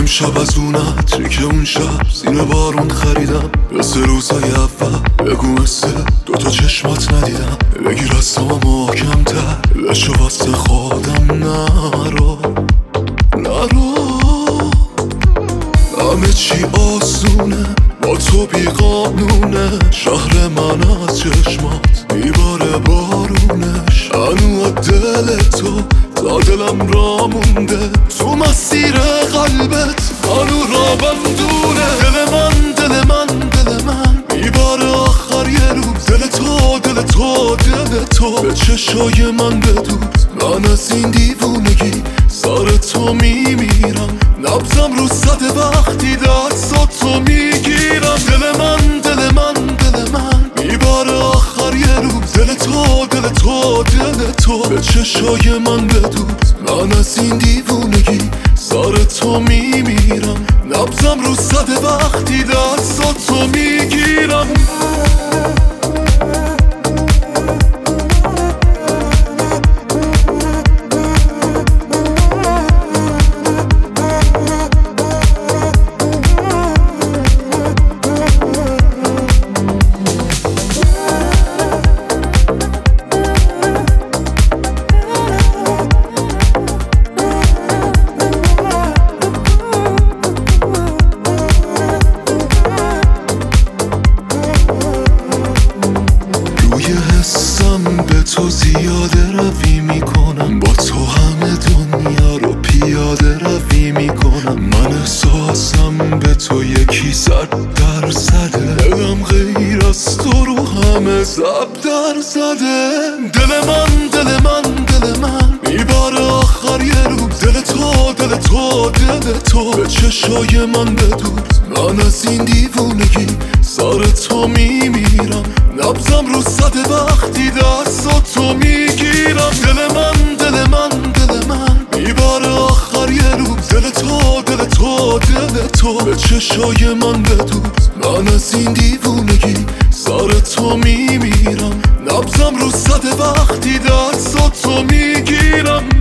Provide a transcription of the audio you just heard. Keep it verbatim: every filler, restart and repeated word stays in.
امشب از اون عطری که اون شب زیر بارون خریدم، مثل روزای اول بگو مثل دوتا چشمات ندیدم. بگیر از تو محکم‌تر لشو واسه خودم نرو نرو. همه چی آسونه با تو بی قانونه، شهر من از چشمات میباره بارونش. هنو دل تو تا دلم را مونده، تو مسیر قلبت هنو را بندونه. دل من دل من دل من میباره آخر یه روز، دل تو دل تو دل تو به چشای من بدوز. من از این دیوونگی سر تو میمیرم، نبضم رو صد وقتی دستاتو میگیرم. دل من دل من دل من میباره آخر یه روز، دل تو دل تو دل تو به چشای من بدوز. من از این دیوونگی سر تو میمیرم، نبضم رو صد وقتی دستاتو میگیرم. حسم به تو زیاده روی میکنم، با تو همه دنیا رو پیاده روی میکنم. من احساسم به تو یکی صد درصده، دلم غیر از تو رو همه ضرب در زده. دل من دل من دل من میباره آخر یه روز، دل تو دل تو دل تو به چشای من بدوز. من از این دیوونگی سر تو میمیرم، نبضم رو صد وقتی دستاتو میگیرم. دل من دل من دل من میباره آخر یه روز، دل تو دل تو دل تو به چشای من بدوز. من از این دیوونگی سر تو میمیرم، نبضم رو صد وقتی دستاتو میگیرم.